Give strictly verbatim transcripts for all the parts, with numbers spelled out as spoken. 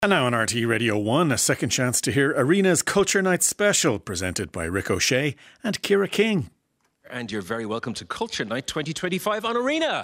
And now on R T Radio one, a second chance to hear Arena's Culture Night Special, presented by Rick O'Shea and Ciara King. And you're very welcome to Culture Night twenty twenty-five on Arena.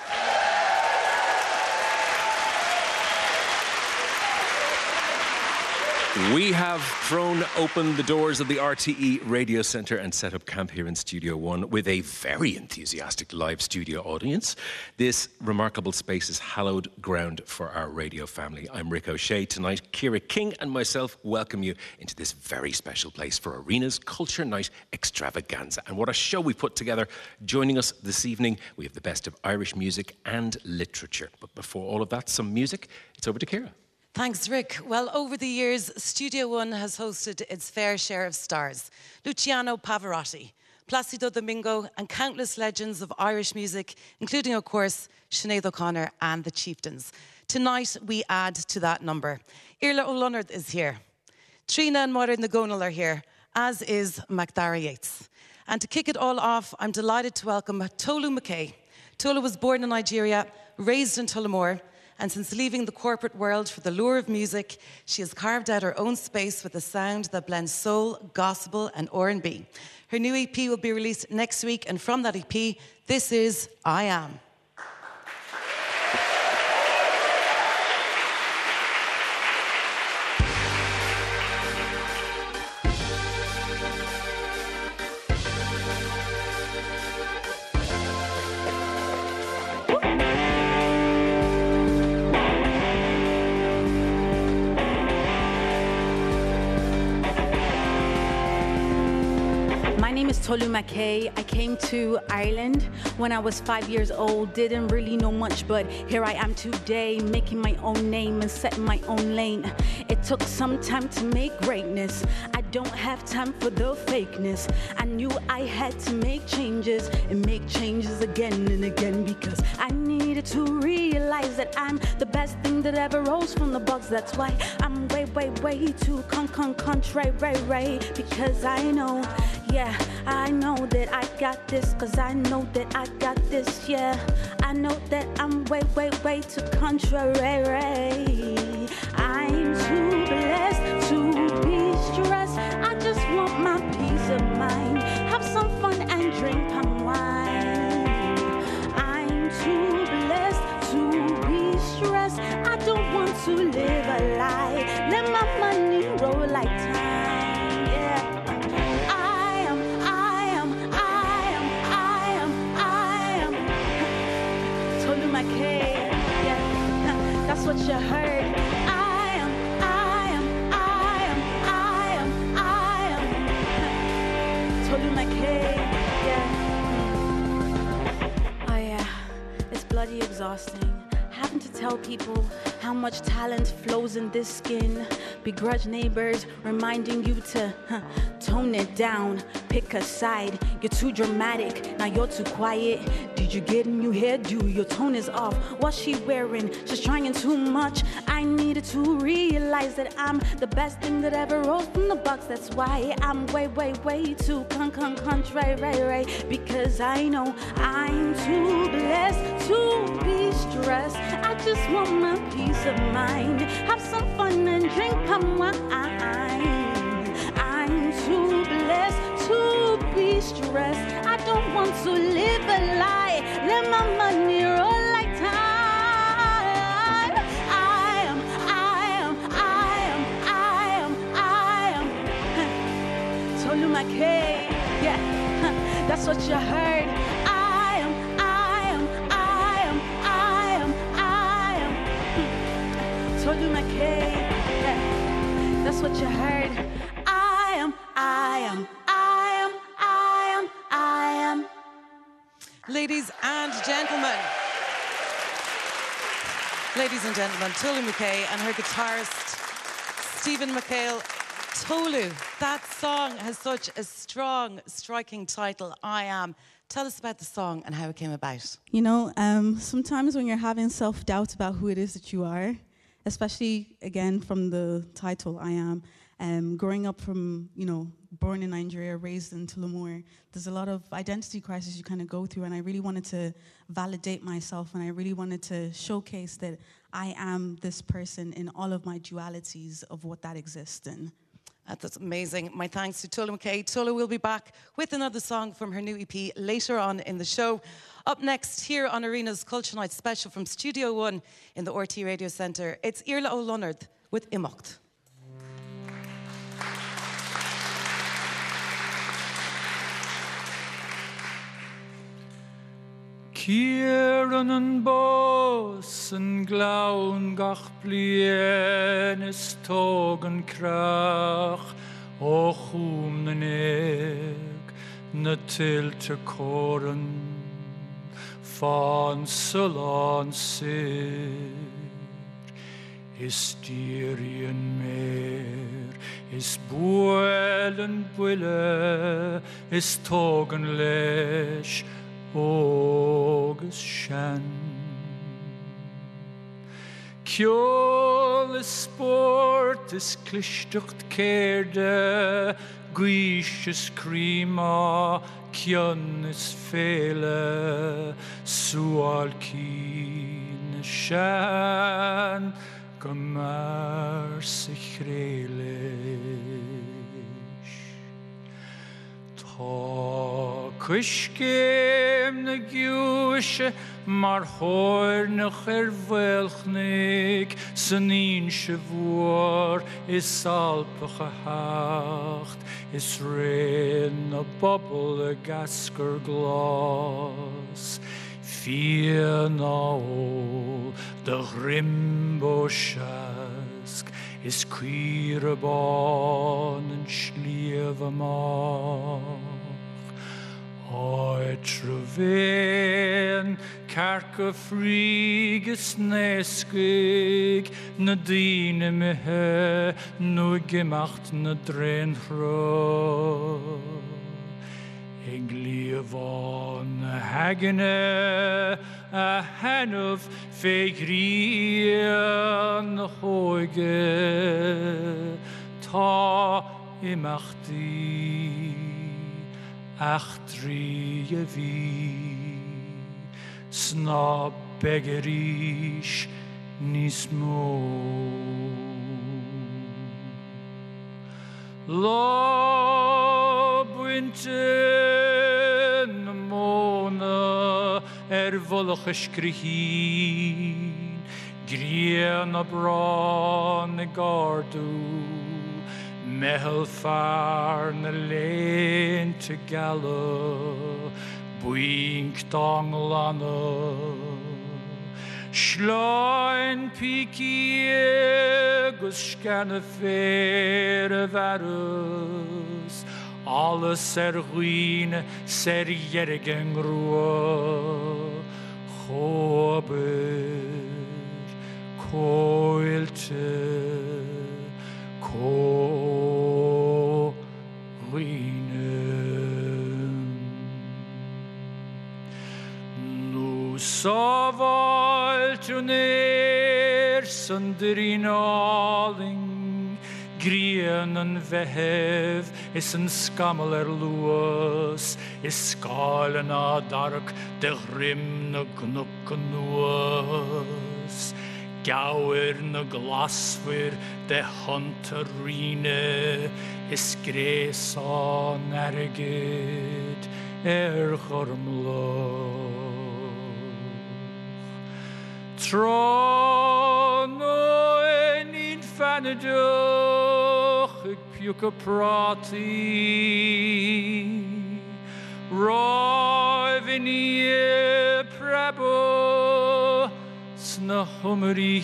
We have thrown open the doors of the R T E Radio Centre and set up camp here in Studio One with a very enthusiastic live studio audience. This remarkable space is hallowed ground for our radio family. I'm Rick O'Shea. Tonight, Ciara King and myself welcome you into this very special place for Arena's Culture Night Extravaganza. And what a show we put together. Joining us this evening, we have the best of Irish music and literature. But before all of that, some music. It's over to Ciara. Thanks, Rick. Well, over the years, Studio One has hosted its fair share of stars. Luciano Pavarotti, Placido Domingo, and countless legends of Irish music, including, of course, Sinead O'Connor and the Chieftains. Tonight, we add to that number. Iarla Ó Lonnaird is here. Trina and Moira Nagonal are here, as is MacDara Yates. And to kick it all off, I'm delighted to welcome Tolu McKay. Tolu was born in Nigeria, raised in Tullamore, and since leaving the corporate world for the lure of music, she has carved out her own space with a sound that blends soul, gospel and R and B. Her new E P will be released next week, and from that E P, this is I Am. Tolu McKay. I came to Ireland when I was five years old, didn't really know much, but here I am today, making my own name and setting my own lane. It took some time to make greatness. I don't have time for the fakeness. I knew I had to make changes and make changes again and again, because I needed to realize that I'm the best thing that ever rose from the box. That's why I'm way, way, way too con, con, contrary, ray, ray, because I know, yeah, I know that I got this, cause I know that I got this, yeah. I know that I'm way, way, way too contrary. I'm too blessed to be stressed. I just want my peace of mind. Have some fun and drink palm wine. I'm too blessed to be stressed. I don't want to live a lie. Let my money roll like time, yeah. McKay, yeah, that's what you heard. I am, I am, I am, I am, I am. Tolu McKay, yeah. Oh yeah, it's bloody exhausting. Having to tell people how much talent flows in this skin. Begrudge neighbors reminding you to huh, tone it down, pick a side. You're too dramatic, now you're too quiet. Did you get a new hairdo? Your tone is off. What's she wearing? She's trying too much. I needed to realize that I'm the best thing that ever rose from the box. That's why I'm way, way, way too con, con, contrary, ray, ray, because I know I'm too blessed to be stressed. I just want my peace of mind. Have some fun and drink palm wine. I'm too blessed to be stressed. I don't want to live a lie. Let my money roll like time. I am, I am, I am, I am, I am. Tolu McKay, yeah, that's what you heard. I am, I am, I am, I am, I am. Tolu McKay, yeah, that's what you heard. I am, I am, I am, I am, I am. Ladies and gentlemen, ladies and gentlemen, Tolu McKay and her guitarist, Stephen McHale. Tolu, that song has such a strong, striking title, I Am. Tell us about the song and how it came about. You know, um, sometimes when you're having self-doubt about who it is that you are, especially, again, from the title, I Am, Um, growing up from, you know, born in Nigeria, raised in Tullamore, there's a lot of identity crisis you kind of go through, and I really wanted to validate myself, and I really wanted to showcase that I am this person in all of my dualities of what that exists in. That's amazing. My thanks to Tulla McKay. Tulla will be back with another song from her new E P later on in the show. Up next, here on Arena's Culture Night special from Studio One in the R T Radio Centre, it's Iarla Ó Lonard with Imeacht. Kieran an bos an glaun gach blien is togen krach o chum na nig na tilte koren van Salon sir is dierien meer is buelen buille is togen lesh Ogus shan Kjol is sport is klistucht keerde Guish is krima Kjon is fele Sual kien shan Gamar sich relish Ta Kushkim na giúise mar hóirnach ar bhfuilchnig san íon se bhuar is alpacha hacht is rain na bubble a gascar glas Fian áil de rimbo seask is cuir a bán an slíomh amach Oe trevein carca frigus neskig na dine mehe nu gemacht na dren hro Ig liavan hagene a hanov fegrian hoige ta imachti Ach drie vi sna begerish nismo La buinte na mona er volge skrihin Griana bran na gardu Mehel far na lein te gala Buink dong lana Schlein piki gus scanne fere varus Alles er ruine ser jergen ruo Chober koilte Ko Nu savalt uner sunderin aling Grien en vehev is een skammeler luas Is skalen a dark de grim na gnukken nuas Gauir na glasfyr de hunterine is gres an ergyd er chormloch. Tron o en in fannedoch ag piuca prati Roiv in ie prebo Sna humri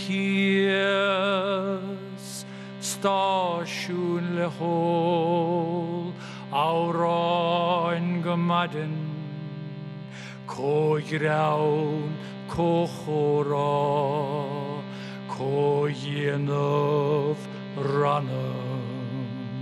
hies Stasjoen le hol Aurain gemadden Ko graun, ko chora Ko yenov rannen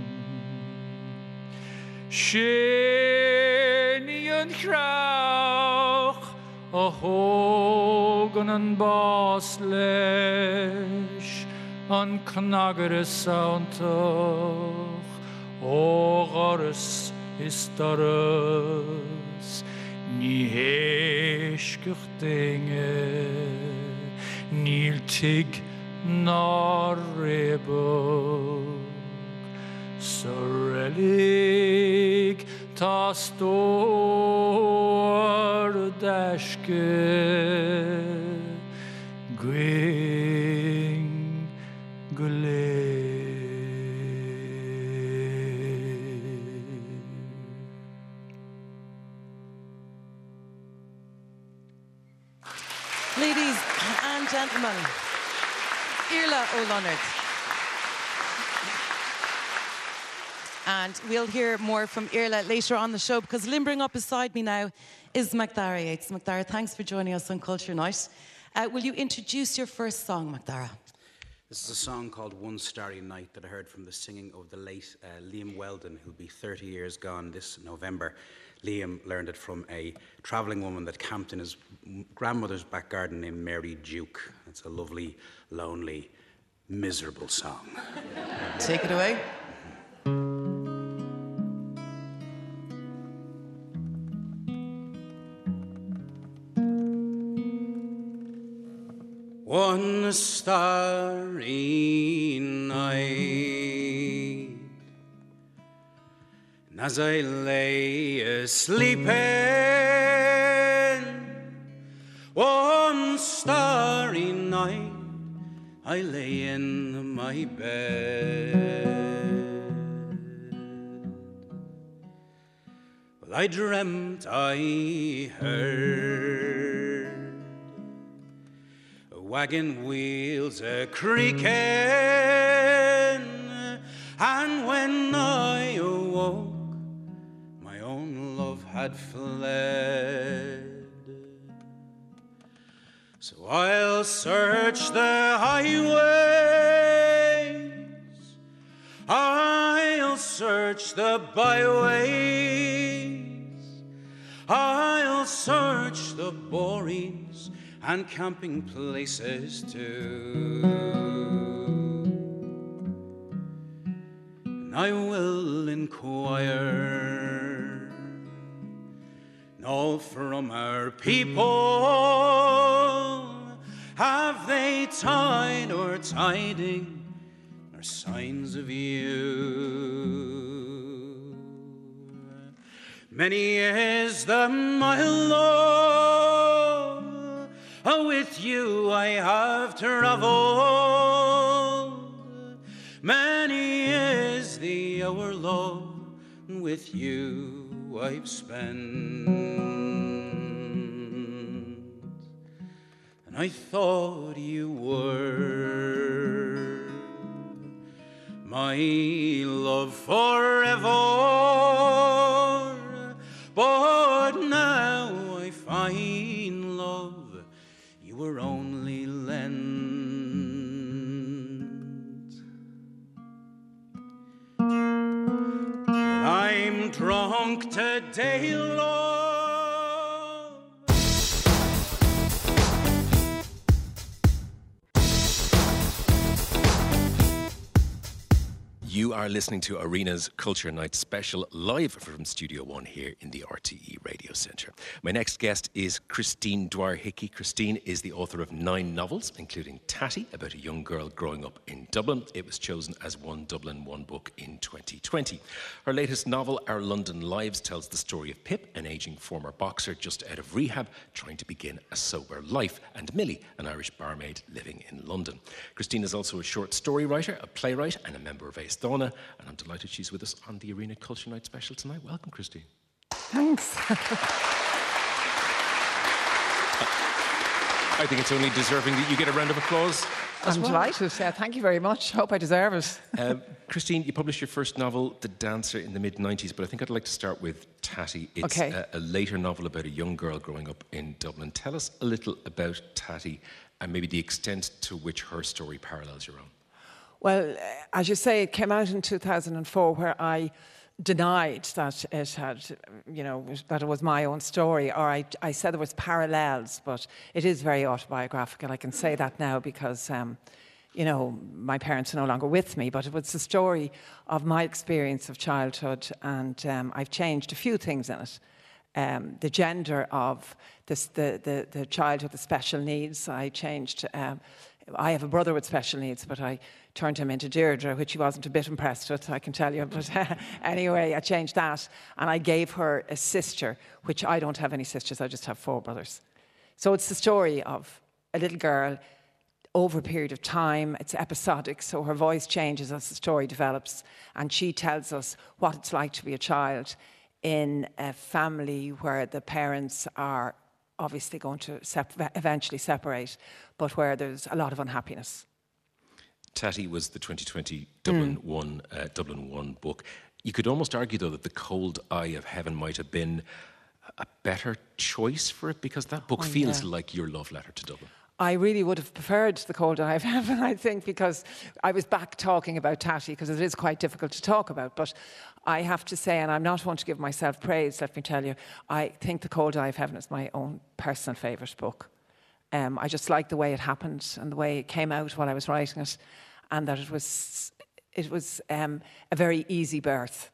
Shenian krach A hogan an bas leis an knagere sauntoch Ógaras is daras Ní héiscach dinge Níl tig ná rébog Sorelig tá stór deisce Gwing gulé Ladies and gentlemen, Iarla Ó Lonard. And we'll hear more from Iarla later on the show because limbering up beside me now is McDara Yates. McDara, thanks for joining us on Culture Night. Uh, will you introduce your first song, McDara? This is a song called One Starry Night that I heard from the singing of the late uh, Liam Weldon, who'll be thirty years gone this November. Liam learned it from a travelling woman that camped in his grandmother's back garden named Mary Duke. It's a lovely, lonely, miserable song. Take it away. One starry night, and as I lay asleeping, one starry night, I lay in my bed. Well, I dreamt I heard wagon wheels a creaking, and when I awoke, my own love had fled. So I'll search the highways, I'll search the byways, I'll search the borings and camping places too. And I will inquire all from our people, have they tide or tiding or signs of you? Many is the mile with you I have travelled, many is the hour long with you I've spent. And I thought you were my love forever, but now I find love were only lent. I'm drunk today, Lord. You are listening to Arena's Culture Night special live from Studio One here in the R T E Radio Centre. My next guest is Christine Dwyer-Hickey. Christine is the author of nine novels, including Tatty, about a young girl growing up in Dublin. It was chosen as One Dublin, One Book in twenty twenty. Her latest novel, Our London Lives, tells the story of Pip, an ageing former boxer just out of rehab, trying to begin a sober life, and Millie, an Irish barmaid living in London. Christine is also a short story writer, a playwright, and a member of Ace Donna, and I'm delighted she's with us on the Arena Culture Night special tonight. Welcome, Christine. Thanks. I think it's only deserving that you get a round of applause. I'm well. delighted. Yeah, thank you very much. Hope I deserve it. um, Christine, you published your first novel, The Dancer, in the mid nineties, but I think I'd like to start with Tatty. It's okay. a, a later novel about a young girl growing up in Dublin. Tell us a little about Tatty and maybe the extent to which her story parallels your own. Well, as you say, it came out in two thousand four, where I denied that it had, you know, that it was my own story, or I, I said there was parallels, but it is very autobiographical. I can say that now because um, you know, my parents are no longer with me, but it was the story of my experience of childhood, and um, I've changed a few things in it. Um, the gender of this, the, the, the child with the special needs, I changed. Um, I have a brother with special needs, but I turned him into Deirdre, which he wasn't a bit impressed with, I can tell you. But anyway, I changed that, and I gave her a sister, which I don't have any sisters, I just have four brothers. So it's the story of a little girl over a period of time. It's episodic, so her voice changes as the story develops, and she tells us what it's like to be a child in a family where the parents are obviously going to sep- eventually separate, but where there's a lot of unhappiness. Tatty was the twenty twenty Dublin mm. One uh, Dublin One book. You could almost argue, though, that The Cold Eye of Heaven might have been a better choice for it, because that book oh, feels yeah. like your love letter to Dublin. I really would have preferred The Cold Eye of Heaven, I think, because I was back talking about Tatty, because it is quite difficult to talk about. But I have to say, and I'm not one to give myself praise, let me tell you, I think The Cold Eye of Heaven is my own personal favourite book. Um, I just like the way it happened and the way it came out while I was writing it, and that it was it was um, a very easy birth.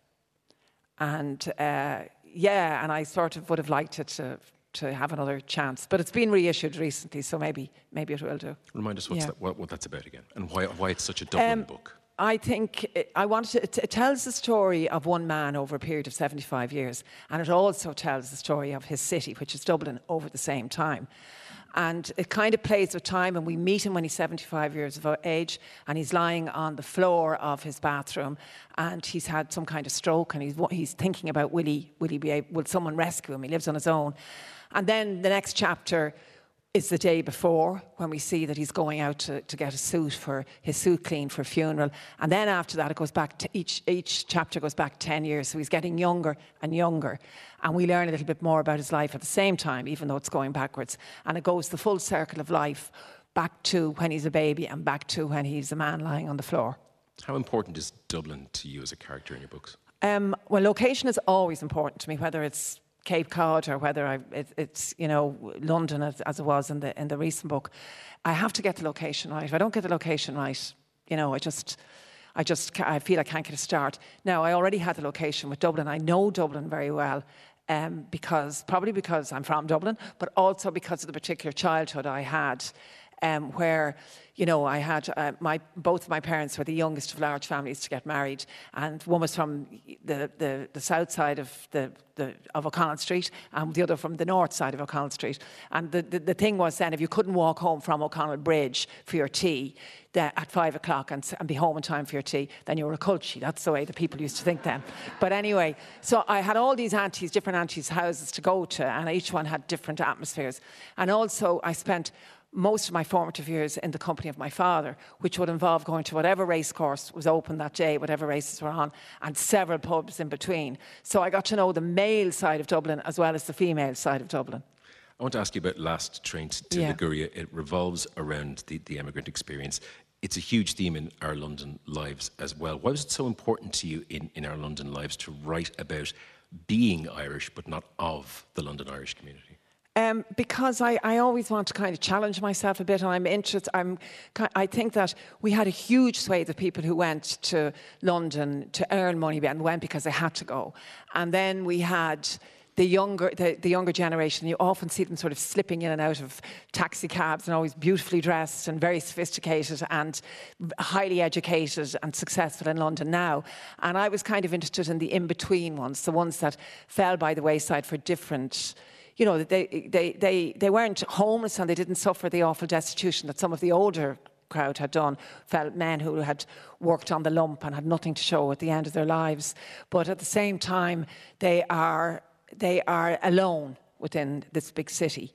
And uh, yeah, and I sort of would have liked it to to have another chance. But it's been reissued recently, so maybe maybe it will do. Remind us what's yeah. that, what, what that's about again, and why why it's such a Dublin um, book. I think it, I wanted to, it tells the story of one man over a period of seventy-five years, and it also tells the story of his city, which is Dublin, over the same time. And it kind of plays with time, and we meet him when he's seventy-five years of age, and he's lying on the floor of his bathroom, and he's had some kind of stroke, and he's he's thinking about will he will he be able, will someone rescue him? He lives on his own. And then the next chapter is the day before, when we see that he's going out to, to get a suit for his suit cleaned for a funeral. And then after that, it goes back to each each chapter goes back ten years. So he's getting younger and younger. And we learn a little bit more about his life at the same time, even though it's going backwards. And it goes the full circle of life, back to when he's a baby and back to when he's a man lying on the floor. How important is Dublin to you as a character in your books? Um, well, location is always important to me, whether it's Cape Cod or whether I, it, it's, you know, London as, as it was in the in the recent book. I have to get the location right. If I don't get the location right, you know, I just, I just, I feel I can't get a start. Now, I already had the location with Dublin. I know Dublin very well. Um, because probably because I'm from Dublin, but also because of the particular childhood I had, um, where, you know, I had uh, my both of my parents were the youngest of large families to get married, and one was from the the, the south side of the, the of O'Connell Street, and the other from the north side of O'Connell Street. And the, the the thing was then, if you couldn't walk home from O'Connell Bridge for your tea that at five o'clock and, and be home in time for your tea, then you were a culture. That's the way the people used to think then. But anyway, so I had all these aunties, different aunties' houses to go to, and each one had different atmospheres. And also I spent most of my formative years in the company of my father, which would involve going to whatever racecourse was open that day, whatever races were on, and several pubs in between. So I got to know the male side of Dublin as well as the female side of Dublin. I want to ask you about Last Train to yeah. Liguria. It revolves around the, the emigrant experience. It's a huge theme in Our London Lives as well. Why was it so important to you in, in Our London Lives to write about being Irish but not of the London Irish community? Um, because I, I always want to kind of challenge myself a bit, and I'm interested. I'm, I think that we had a huge swathe of people who went to London to earn money and went because they had to go, and then we had the younger the, the younger generation. You often see them sort of slipping in and out of taxi cabs and always beautifully dressed and very sophisticated and highly educated and successful in London now. And I was kind of interested in the in-between ones, the ones that fell by the wayside for different. You know, they, they, they, they weren't homeless and they didn't suffer the awful destitution that some of the older crowd had done, felt men who had worked on the lump and had nothing to show at the end of their lives. But at the same time, they are they are alone within this big city.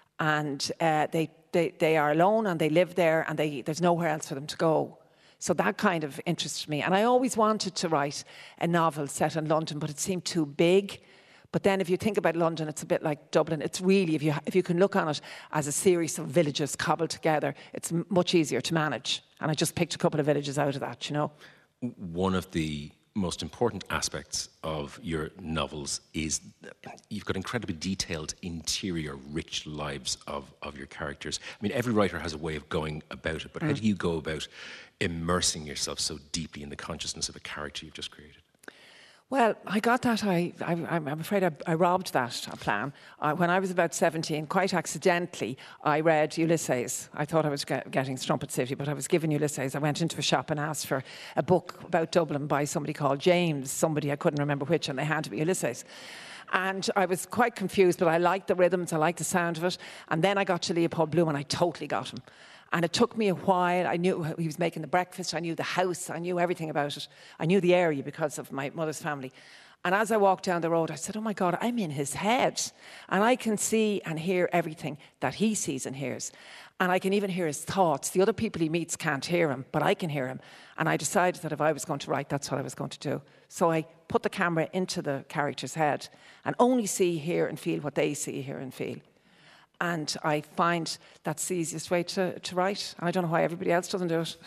And uh, they, they, they are alone and they live there and they, there's nowhere else for them to go. So that kind of interested me. And I always wanted to write a novel set in London, but it seemed too big. But then if you think about London, it's a bit like Dublin. It's really, if you if you can look on it as a series of villages cobbled together, it's m- much easier to manage. And I just picked a couple of villages out of that, you know. One of the most important aspects of your novels is you've got incredibly detailed interior, rich lives of, of your characters. I mean, every writer has a way of going about it, but mm. how do you go about immersing yourself so deeply in the consciousness of a character you've just created? Well, I got that. I, I, I'm afraid I, I robbed that plan. Uh, when I was about seventeen, quite accidentally, I read Ulysses. I thought I was get, getting Strumpet City, but I was given Ulysses. I went into a shop and asked for a book about Dublin by somebody called James, somebody I couldn't remember which, and they handed me Ulysses. And I was quite confused, but I liked the rhythms, I liked the sound of it. And then I got to Leopold Bloom, and I totally got him. And it took me a while. I knew he was making the breakfast. I knew the house. I knew everything about it. I knew the area because of my mother's family. And as I walked down the road, I said, oh, my God, I'm in his head. And I can see and hear everything that he sees and hears. And I can even hear his thoughts. The other people he meets can't hear him, but I can hear him. And I decided that if I was going to write, that's what I was going to do. So I put the camera into the character's head and only see, hear and feel what they see, hear and feel. And I find that's the easiest way to, to write. And I don't know why everybody else doesn't do it.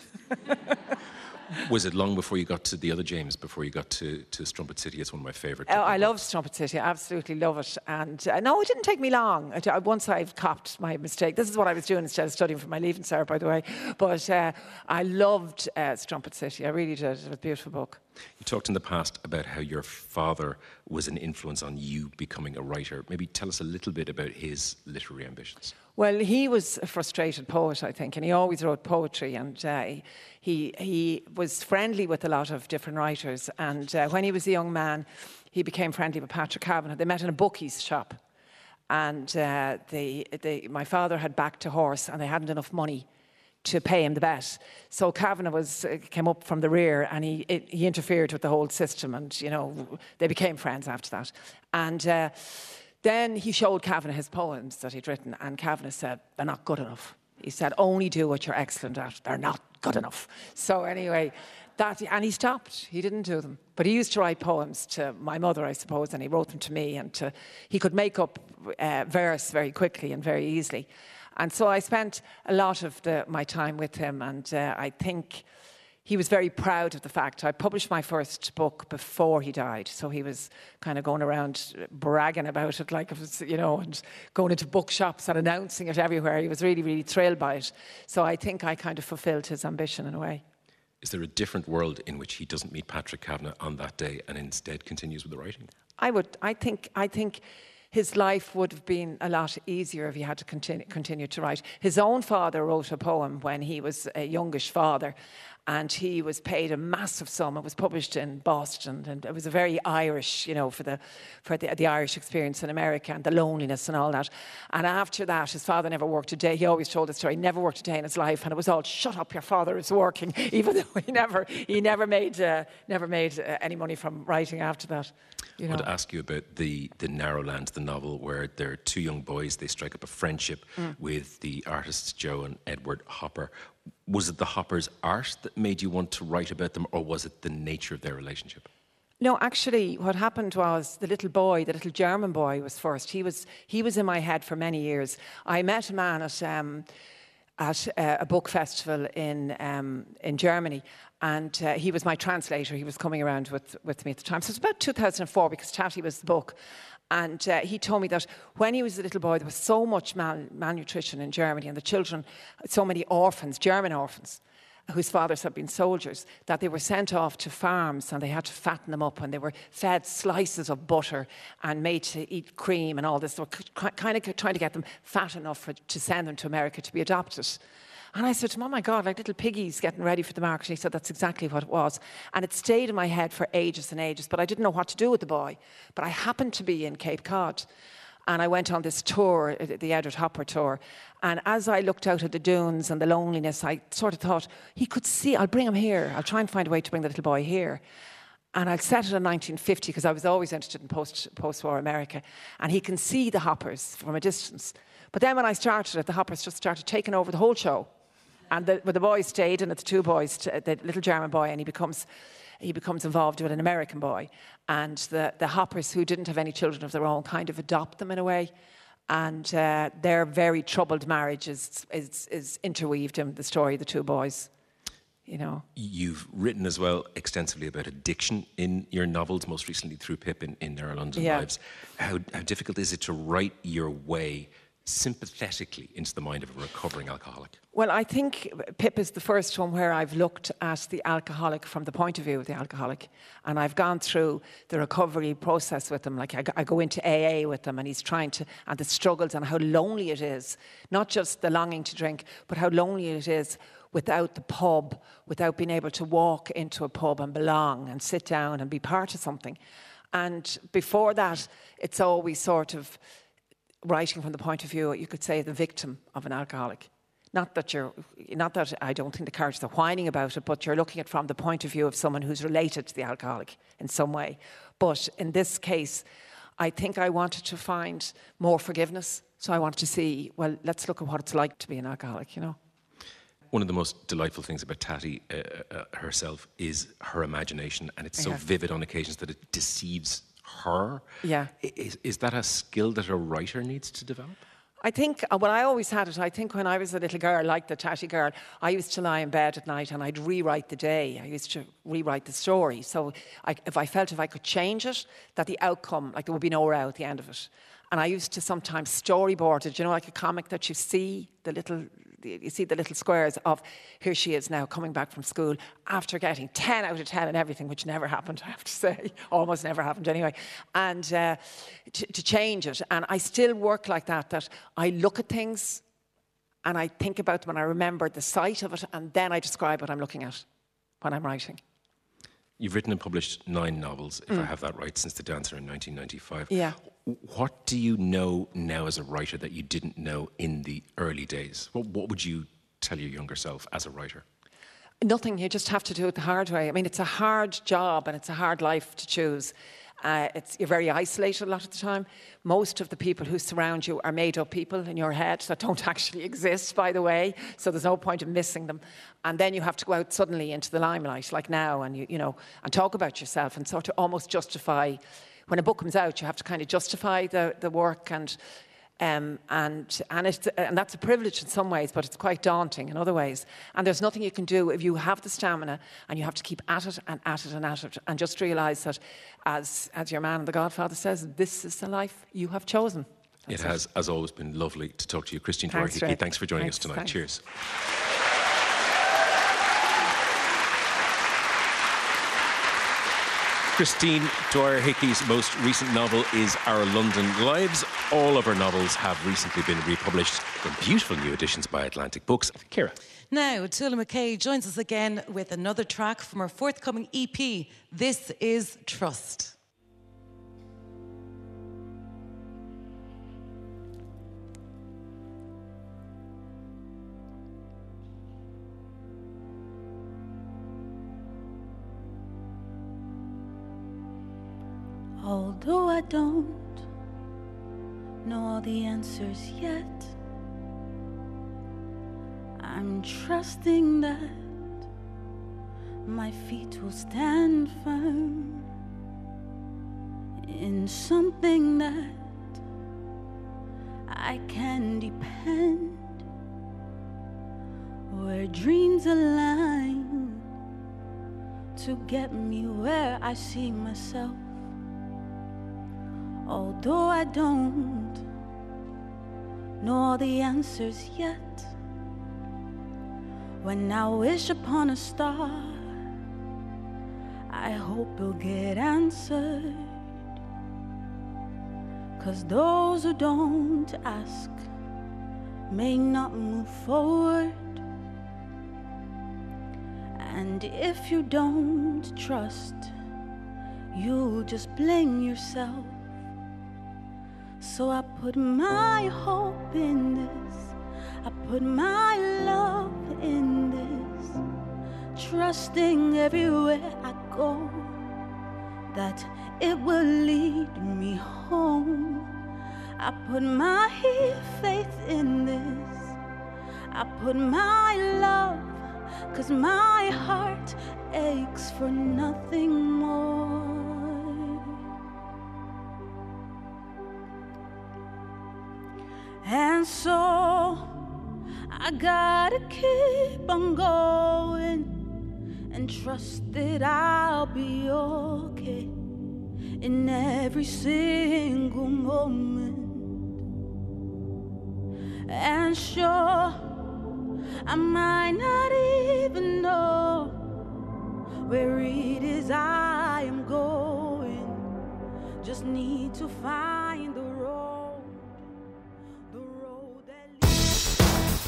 Was it long before you got to the other James, before you got to, to Strumpet City? It's one of my favourite. Oh, I love Strumpet City. I absolutely love it. And uh, no, it didn't take me long. I, once I've copped my mistake. This is what I was doing instead of studying for my Leaving Cert, by the way. But uh, I loved uh, Strumpet City. I really did. It was a beautiful book. You talked in the past about how your father was an influence on you becoming a writer. Maybe tell us a little bit about his literary ambitions. Well, he was a frustrated poet, I think, and he always wrote poetry, and uh, he he was friendly with a lot of different writers. And uh, when he was a young man, he became friendly with Patrick Kavanagh. They met in a bookie's shop, and uh, they, they, my father had backed a horse, and they hadn't enough money to pay him the bet. So Kavanagh was uh, came up from the rear, and he it, he interfered with the whole system, and you know they became friends after that. And uh, then he showed Kavanagh his poems that he'd written, and Kavanagh said, they're not good enough. He said, only do what you're excellent at. They're not good enough. So anyway, that, and he stopped. He didn't do them. But he used to write poems to my mother, I suppose, and he wrote them to me, and to, he could make up uh, verse very quickly and very easily. And so I spent a lot of the, my time with him, and uh, I think he was very proud of the fact. I published my first book before he died, so he was kind of going around bragging about it like it was, you know, and going into bookshops and announcing it everywhere. He was really, really thrilled by it. So I think I kind of fulfilled his ambition in a way. Is there a different world in which he doesn't meet Patrick Kavanagh on that day and instead continues with the writing? I would. I think. I think. His life would have been a lot easier if he had to continue, continue to write. His own father wrote a poem when he was a youngish father, and he was paid a massive sum. It was published in Boston, and it was a very Irish, you know, for the for the, the Irish experience in America and the loneliness and all that. And after that, his father never worked a day. He always told the story. He never worked a day in his life, and it was all, shut up, your father is working, even though he never he never made uh, never made uh, any money from writing after that. You know. I want to ask you about the, the Narrowlands, the novel where there are two young boys, they strike up a friendship mm. with the artists Joe and Edward Hopper. Was it the Hoppers' art that made you want to write about them, or was it the nature of their relationship? No, actually, what happened was the little boy, the little German boy was first. He was he was in my head for many years. I met a man at um, at uh, a book festival in um, in Germany, and uh, he was my translator. He was coming around with, with me at the time. So it was about two thousand four, because Tatty was the book. And uh, he told me that when he was a little boy, there was so much mal- malnutrition in Germany, and the children, so many orphans, German orphans, whose fathers had been soldiers, that they were sent off to farms and they had to fatten them up, and they were fed slices of butter and made to eat cream and all this. They were kind of trying to get them fat enough for, to send them to America to be adopted. And I said to him, oh my God, like little piggies getting ready for the market. And he said, that's exactly what it was. And it stayed in my head for ages and ages, but I didn't know what to do with the boy. But I happened to be in Cape Cod, and I went on this tour, the Edward Hopper tour. And as I looked out at the dunes and the loneliness, I sort of thought, he could see, I'll bring him here. I'll try and find a way to bring the little boy here. And I'll set it in nineteen fifty, because I was always interested in post, post-war America. And he can see the Hoppers from a distance. But then when I started it, the Hoppers just started taking over the whole show. And the, well, the boys stayed, and it's two boys, the little German boy, and he becomes he becomes involved with an American boy. And the, the Hoppers, who didn't have any children of their own, kind of adopt them in a way. And uh, their very troubled marriage is, is, is interweaved in the story of the two boys. you know. You've written as well extensively about addiction in your novels, most recently through Pip in, in Our London Yeah. Lives. How, how difficult is it to write your way sympathetically into the mind of a recovering alcoholic? Well, I think Pip is the first one where I've looked at the alcoholic from the point of view of the alcoholic. And I've gone through the recovery process with him. Like I, I go into A A with him, and he's trying to, and the struggles and how lonely it is. Not just the longing to drink, but how lonely it is without the pub, without being able to walk into a pub and belong and sit down and be part of something. And before that, it's always sort of writing from the point of view, you could say, the victim of an alcoholic. Not that you're, not that I don't think the characters are whining about it, but you're looking at from the point of view of someone who's related to the alcoholic in some way. But in this case, I think I wanted to find more forgiveness. So I wanted to see, well, let's look at what it's like to be an alcoholic, you know. One of the most delightful things about Tatty uh, uh, herself is her imagination, and it's so Yeah. vivid on occasions that it deceives her. Yeah. I- Is, is that a skill that a writer needs to develop? I think, uh, well, I always had it. I think when I was a little girl, like the Tatty girl, I used to lie in bed at night and I'd rewrite the day. I used to rewrite the story. So I, if I felt if I could change it, that the outcome, like there would be no row at the end of it. And I used to sometimes storyboard it, you know, like a comic that you see, the little, you see the little squares of, here she is now coming back from school after getting ten out of ten and everything, which never happened, I have to say. Almost never happened anyway. And uh, to, to change it. And I still work like that, that I look at things and I think about them and I remember the sight of it, and then I describe what I'm looking at when I'm writing. You've written and published nine novels, if I have that right, since The Dancer in nineteen ninety-five. Yeah. What do you know now as a writer that you didn't know in the early days? What, what would you tell your younger self as a writer? Nothing. You just have to do it the hard way. I mean, it's a hard job and it's a hard life to choose. Uh, it's, you're very isolated a lot of the time. Most of the people who surround you are made-up people in your head that don't actually exist, by the way, so there's no point in missing them. And then you have to go out suddenly into the limelight, like now, and you, you know, and talk about yourself and sort of almost justify. When a book comes out, you have to kind of justify the, the work, and um, and and it's and that's a privilege in some ways, but it's quite daunting in other ways. And there's nothing you can do if you have the stamina, and you have to keep at it and at it and at it, and just realise that, as as your man, The Godfather, says, this is the life you have chosen. It has, as always, been lovely to talk to you. Christine Dwyer-Hickey, Fred. thanks for joining Thanks, us tonight. thanks. Cheers. Christine Dwyer-Hickey's most recent novel is Our London Lives. All of her novels have recently been republished in beautiful new editions by Atlantic Books. Ciara. Now, Tula McKay joins us again with another track from her forthcoming E P. This is Trust. Although I don't know all the answers yet, I'm trusting that my feet will stand firm in something that I can depend, where dreams align to get me where I see myself. Although I don't know all the answers yet, when I wish upon a star, I hope it'll get answered. 'Cause those who don't ask may not move forward. And if you don't trust, you'll just blame yourself. So I put my hope in this, I put my love in this, trusting everywhere I go that it will lead me home. I put my faith in this, I put my love, 'cause my heart aches for nothing more. And so I gotta keep on going, and trust that I'll be okay in every single moment. And sure, I might not even know where it is I am going. Just need to find the road, the road that leads.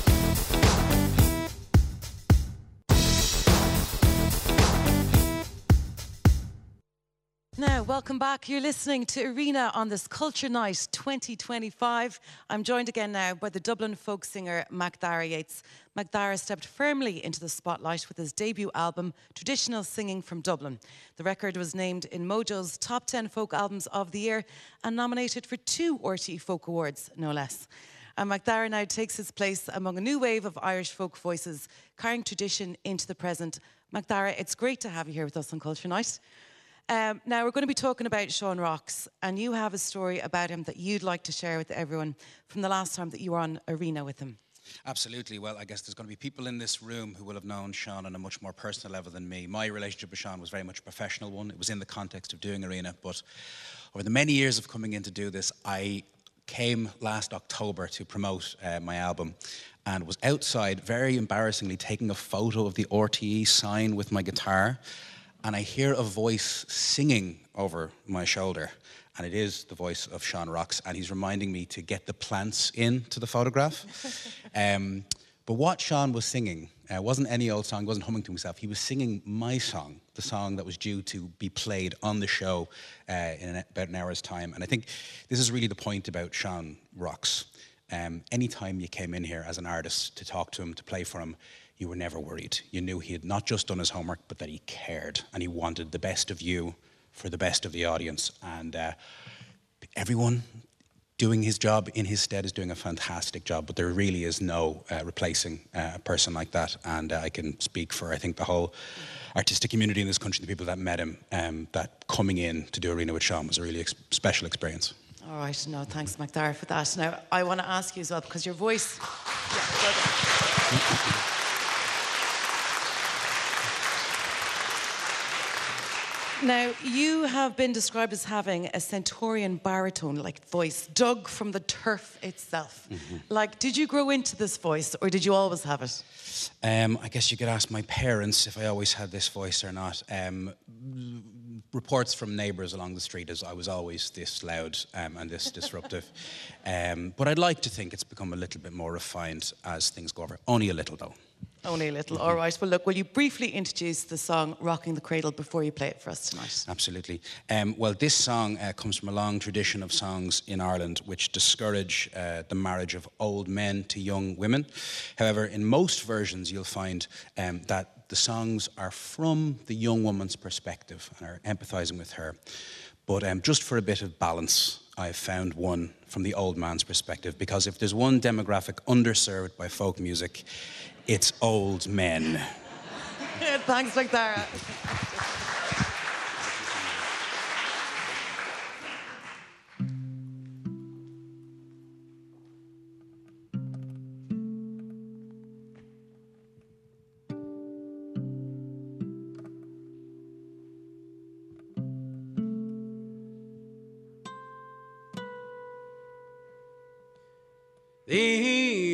Now, welcome back. You're listening to Arena on this Culture Night twenty twenty-five. I'm joined again now by the Dublin folk singer Mac Dara Yates. Mac Dara stepped firmly into the spotlight with his debut album, Traditional Singing from Dublin. The record was named in Mojo's top ten folk albums of the year and nominated for two R T E Folk Awards, no less. And Mac Dara now takes his place among a new wave of Irish folk voices, carrying tradition into the present. Mac Dara, it's great to have you here with us on Culture Night. Um, now, we're going to be talking about Sean Rocks, and you have a story about him that you'd like to share with everyone from the last time that you were on Arena with him. Absolutely. Well, I guess there's going to be people in this room who will have known Sean on a much more personal level than me. My relationship with Sean was very much a professional one. It was in the context of doing Arena, but over the many years of coming in to do this, I came last October to promote uh, my album and was outside, very embarrassingly, taking a photo of the R T E sign with my guitar. And I hear a voice singing over my shoulder, and it is the voice of Sean Rocks, and he's reminding me to get the plants into the photograph. um, but what Sean was singing uh, wasn't any old song, he wasn't humming to himself. He was singing my song, the song that was due to be played on the show uh, in an, about an hour's time. And I think this is really the point about Sean Rocks. Um, anytime you came in here as an artist to talk to him, to play for him, you were never worried. You knew he had not just done his homework, but that he cared and he wanted the best of you for the best of the audience. And uh, everyone doing his job in his stead is doing a fantastic job, but there really is no uh, replacing uh, a person like that. And uh, I can speak for, I think, the whole artistic community in this country, the people that met him, um, that coming in to do Arena with Sean was a really ex- special experience. All right, no, thanks, Mac Dara, for that. Now, I want to ask you as well, because your voice... Yeah, now, you have been described as having a Centaurian baritone-like voice, dug from the turf itself. Mm-hmm. Like, did you grow into this voice, or did you always have it? Um, I guess you could ask my parents if I always had this voice or not. Um, reports from neighbours along the street is I was always this loud um, and this disruptive. Um, but I'd like to think it's become a little bit more refined as things go over. Only a little, though. Only a little. All right. Well, look, will you briefly introduce the song Rocking the Cradle before you play it for us tonight? Absolutely. Um, well, this song uh, comes from a long tradition of songs in Ireland which discourage uh, the marriage of old men to young women. However, in most versions, you'll find um, that the songs are from the young woman's perspective and are empathising with her. But um, just for a bit of balance, I've found one from the old man's perspective, because if there's one demographic underserved by folk music, it's old men. Thanks, Mac Dara. The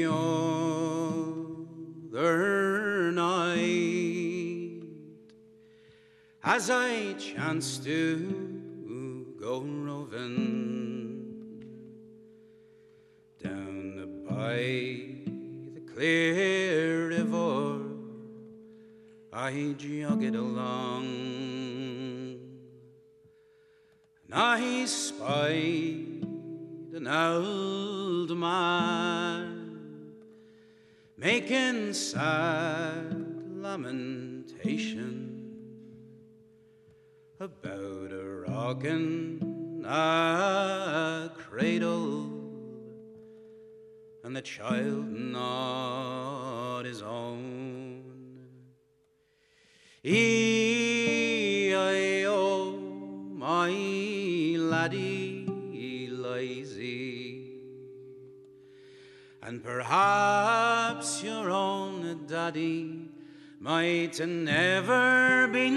other night, as I chanced to go roving down by the clear river, I jogged along, and I spied an old man making sad lamentation about a rockin' a cradle and the child not his own. E I O, my laddie lazy, and perhaps your own daddy might never be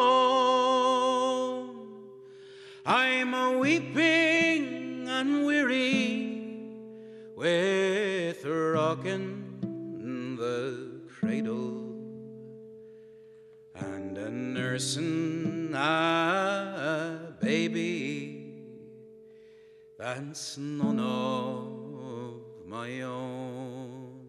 known. I'm a weeping and weary with rocking the cradle and a nursing a baby that's none of my own.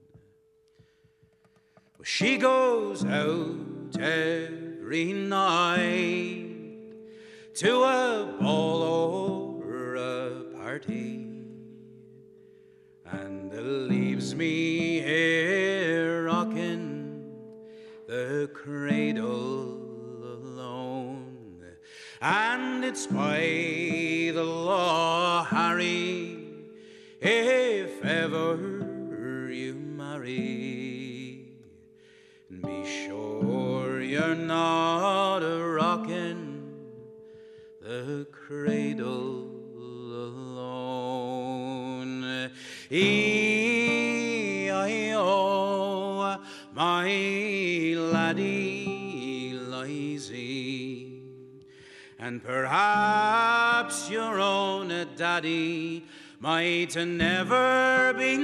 She goes out every night to a ball or a party and leaves me here rocking the cradle alone. And it's by the law, Harry, if ever you marry, be sure you're not rocking the cradle alone. E I O, my laddie Lizzie, and perhaps your own daddy might never be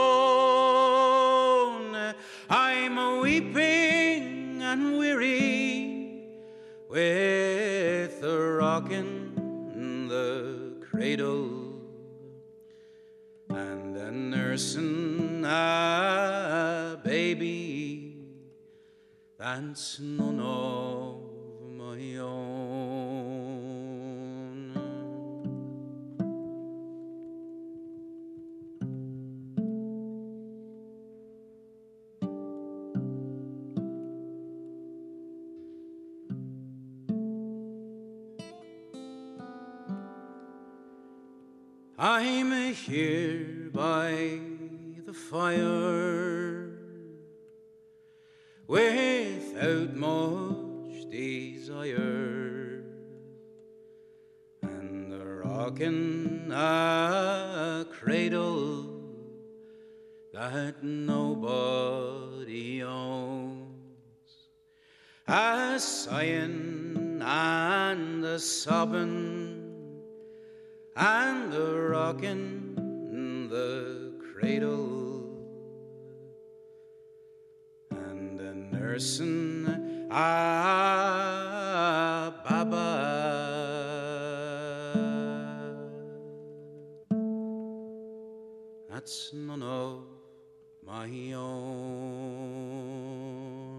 known. I'm a weeping and weary with a rocking the cradle and a nursing a baby that's none of my own. I'm here by the fire without much desire, and rocking a cradle that nobody owns, a sighing and a sobbing and a rocking the cradle and a nursing a baba that's none of my own.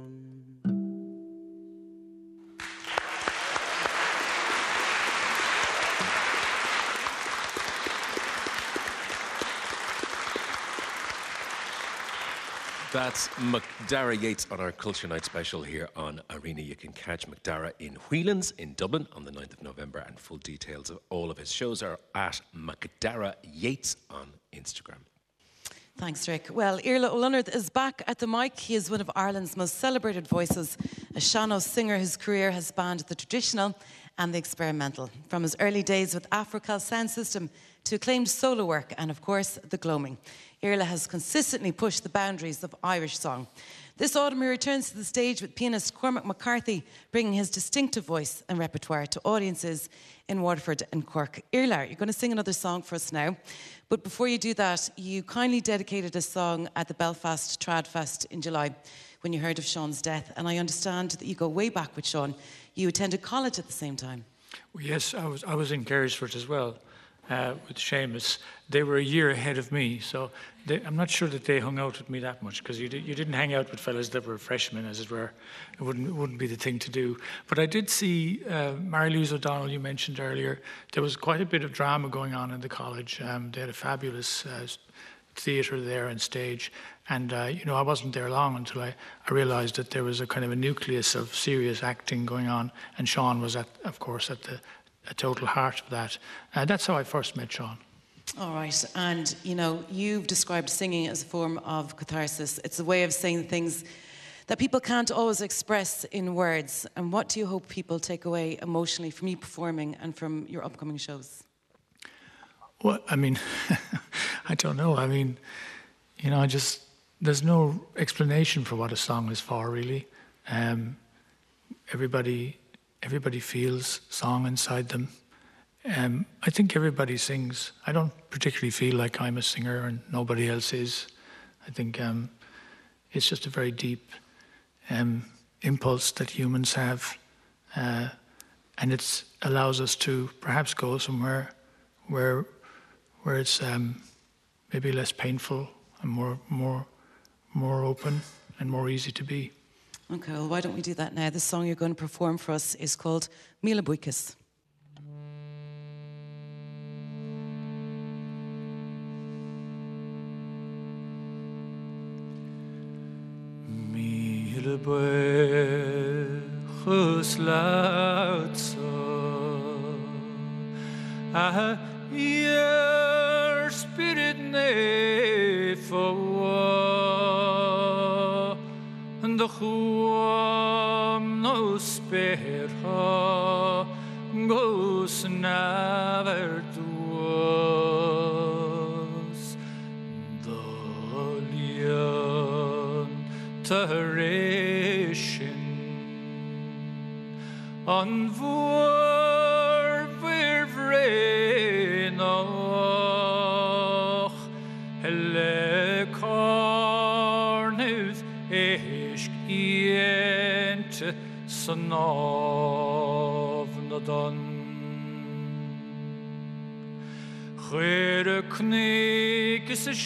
That's McDara Yates on our Culture Night special here on Arena. You can catch McDara in Whelan's in Dublin on the ninth of November, and full details of all of his shows are at McDara Yates on Instagram. Thanks, Rick. Well, Iarla O'Lunnard is back at the mic. He is one of Ireland's most celebrated voices, a sean-nós singer whose career has spanned the traditional and the experimental, from his early days with Africal Sound System to acclaimed solo work and, of course, the gloaming. Iarla has consistently pushed the boundaries of Irish song. This autumn he returns to the stage with pianist Cormac McCarthy, bringing his distinctive voice and repertoire to audiences in Waterford and Cork. Iarla, you're going to sing another song for us now. But before you do that, you kindly dedicated a song at the Belfast Trad Fest in July when you heard of Sean's death. And I understand that you go way back with Sean. You attended college at the same time. Well, yes, I was, I was in Carysford as well. Uh, with Seamus. They were a year ahead of me, so they, I'm not sure that they hung out with me that much, because you, di- you didn't hang out with fellas that were freshmen, as it were. It wouldn't, it wouldn't be the thing to do. But I did see uh, Mary-Louise O'Donnell, you mentioned earlier. There was quite a bit of drama going on in the college. Um, they had a fabulous uh, theatre there and stage, and uh, you know, I wasn't there long until I, I realised that there was a kind of a nucleus of serious acting going on, and Sean was, at, of course, at the a total heart of that. Uh, that's how I first met Sean. All right. And, you know, you've described singing as a form of catharsis. It's a way of saying things that people can't always express in words. And what do you hope people take away emotionally from you performing and from your upcoming shows? Well, I mean, I don't know. I mean, you know, I just there's no explanation for what a song is for, really. Um, everybody, everybody feels song inside them. Um, I think everybody sings. I don't particularly feel like I'm a singer and nobody else is. I think um, it's just a very deep um, impulse that humans have, uh, and it allows us to perhaps go somewhere where where it's um, maybe less painful and more more more open and more easy to be. Okay, well, why don't we do that now? The song you're going to perform for us is called Míle Buíochas. Míle buíochas láidse a your spirit ne fo and the chuam no spare goes never does the lion teration on vor vervre noch hele carnuth eishk ient son of nadon chere knik is a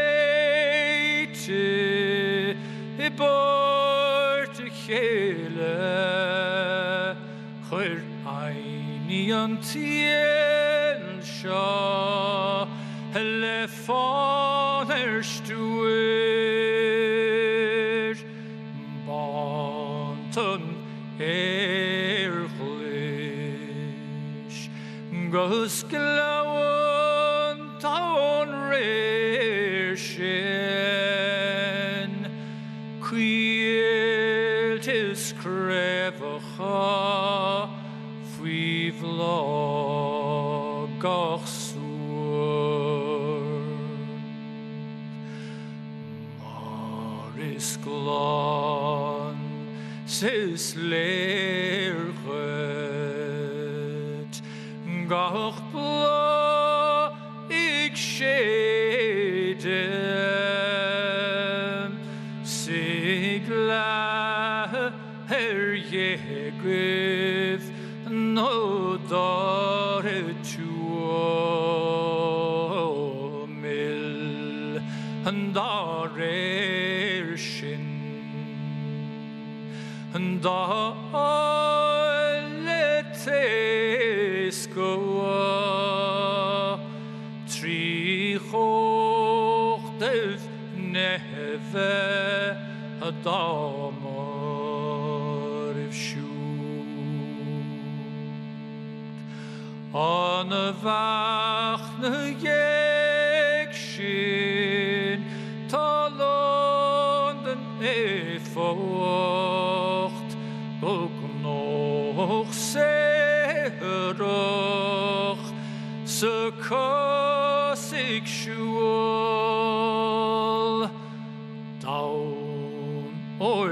schleite e bort hele chere eini an tiel sha hele fader stuer banton erglish gos glawn taun reshen quiel tis crevacha fui vlogach sur Maris glon sis leerget gach bla ik shedem sigla her yegrif no dare to mil and dare shin and letes go tri hoch dev neve adamor if on a vachne yekshin talonden efocht ook nog seroch se kosik shuol down or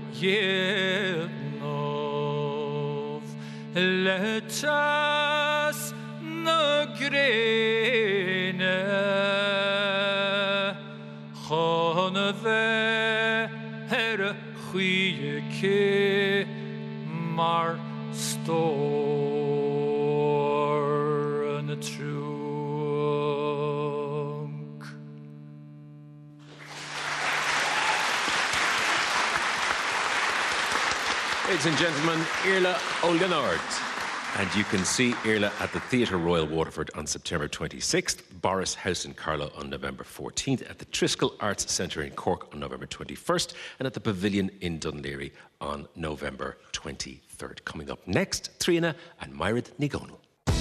yenov let us na grene chonave her chuike mar store and a trunk. Ladies and gentlemen, Iarla Ó Leonard. And you can see Iarla at the Theatre Royal Waterford on September twenty-sixth, Boris House in Carlow on November fourteenth, at the Triskel Arts Centre in Cork on November twenty-first, and at the Pavilion in Dunleary on November twenty-third. Coming up next, Triana and Myrid Nigonal.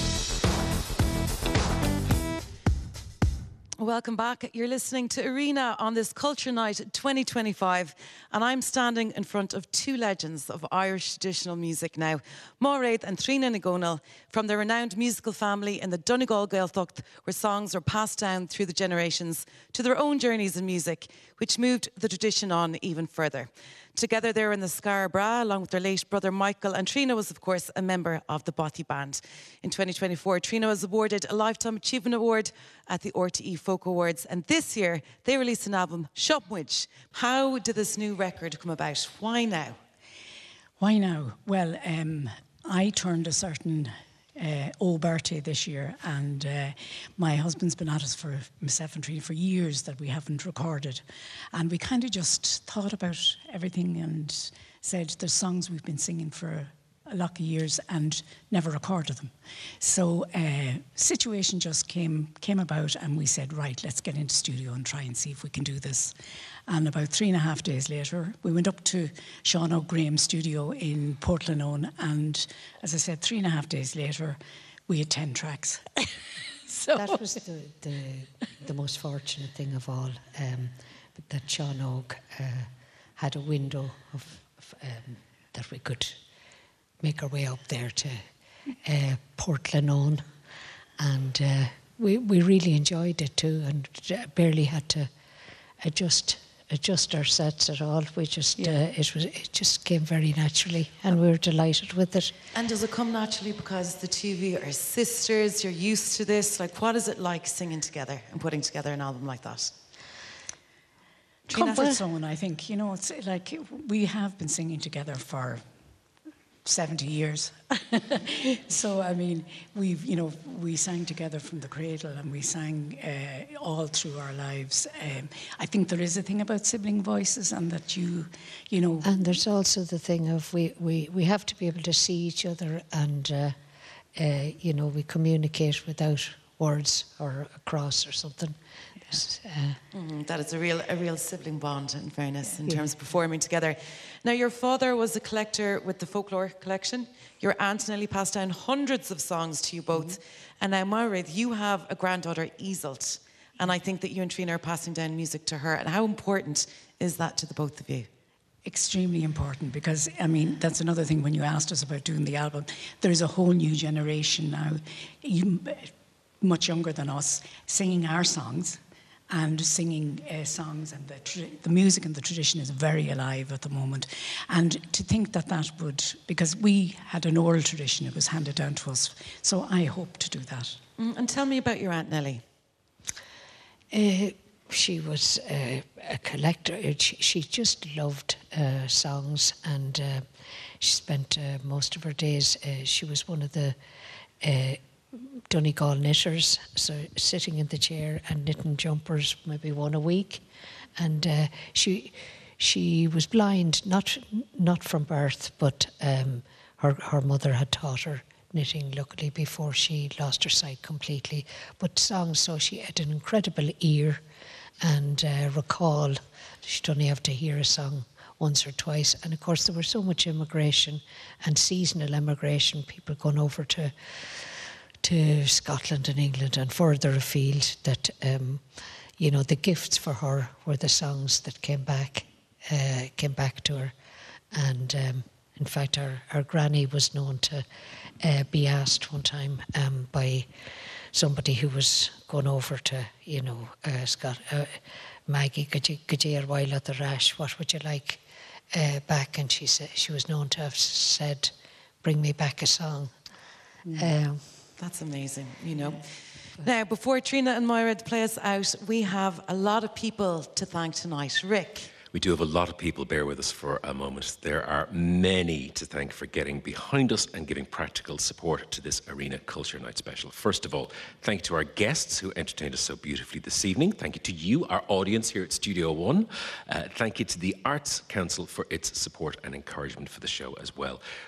Welcome back. You're listening to Arena on this Culture Night twenty twenty-five, and I'm standing in front of two legends of Irish traditional music now, Máiread and Triana Nigonal, from the renowned musical family in the Donegal Gaeltacht, where songs are passed down through the generations, to their own journeys in music, which moved the tradition on even further. Together they were in the Scar Bra, along with their late brother Michael, and Trina was, of course, a member of the Bothy Band. In twenty twenty-four, Trina was awarded a Lifetime Achievement Award at the R T E Folk Awards, and this year they released an album, Shopwich. How did this new record come about? Why now? Why now? Well, um, I turned a certain uh, old birthday this year, and uh, my husband's been at us for myself and Trina for years that we haven't recorded, and we kind of just thought about everything and said there's songs we've been singing for a lot of years and never recorded them. So uh, situation just came came about, and we said, right, let's get into studio and try and see if we can do this. And about three and a half days later, we went up to Sean O'Graham's studio in Portlanone, and as I said, three and a half days later, we had ten tracks. So that was the, the the most fortunate thing of all, um, that Sean O'G uh, had a window of, of um, that we could make our way up there to uh, Portlanone, and uh, we we really enjoyed it too, and barely had to adjust adjust our sets at all. We just yeah. uh, it was it just came very naturally, and we were delighted with it. And does it come naturally because the two of you are sisters? You're used to this. Like, what is it like singing together and putting together an album like that? Comfort zone, I think. You know, it's like we have been singing together for seventy years. So, I mean, we've, you know, we sang together from the cradle, and we sang uh, all through our lives. Um, I think there is a thing about sibling voices, and that you, you know... And there's also the thing of we, we, we have to be able to see each other, and, uh, uh, you know, we communicate without words or a cross or something. Uh, mm, that is a real a real sibling bond, in fairness, in yeah. terms of performing together. Now, your father was a collector with the Folklore Collection. Your aunt Nellie passed down hundreds of songs to you both. Mm-hmm. And now, Mairead, you have a granddaughter, Iseult, and I think that you and Trina are passing down music to her. And how important is that to the both of you? Extremely important, because, I mean, that's another thing when you asked us about doing the album. There's a whole new generation now, you, much younger than us, singing our songs. And singing uh, songs, and the, tra- the music and the tradition is very alive at the moment. And to think that that would, because we had an oral tradition, it was handed down to us. So I hope to do that. Mm, and tell me about your Aunt Nellie. Uh, she was uh, a collector. She, she just loved uh, songs, and uh, she spent uh, most of her days. Uh, she was one of the Uh, Donegal knitters, so sitting in the chair and knitting jumpers maybe one a week, and uh, she she was blind, not not from birth, but um, her her mother had taught her knitting luckily before she lost her sight completely. But songs, so she had an incredible ear and uh, recall. She'd only have to hear a song once or twice, and of course there was so much immigration and seasonal immigration, people going over to. to Scotland and England and further afield, that um, you know, the gifts for her were the songs that came back uh, came back to her. And um, in fact our, our granny was known to uh, be asked one time um, by somebody who was going over to, you know, uh, Scott, uh, Maggie, could you, could you hear while at the rash, what would you like uh, back? And she said, she was known to have said, bring me back a song. Mm. Um, That's amazing, you know. Now, before Trina and Mairead play us out, we have a lot of people to thank tonight. Rick. We do have a lot of people. Bear with us for a moment. There are many to thank for getting behind us and giving practical support to this Arena Culture Night special. First of all, thank you to our guests who entertained us so beautifully this evening. Thank you to you, our audience here at Studio One. Uh, thank you to the Arts Council for its support and encouragement for the show as well.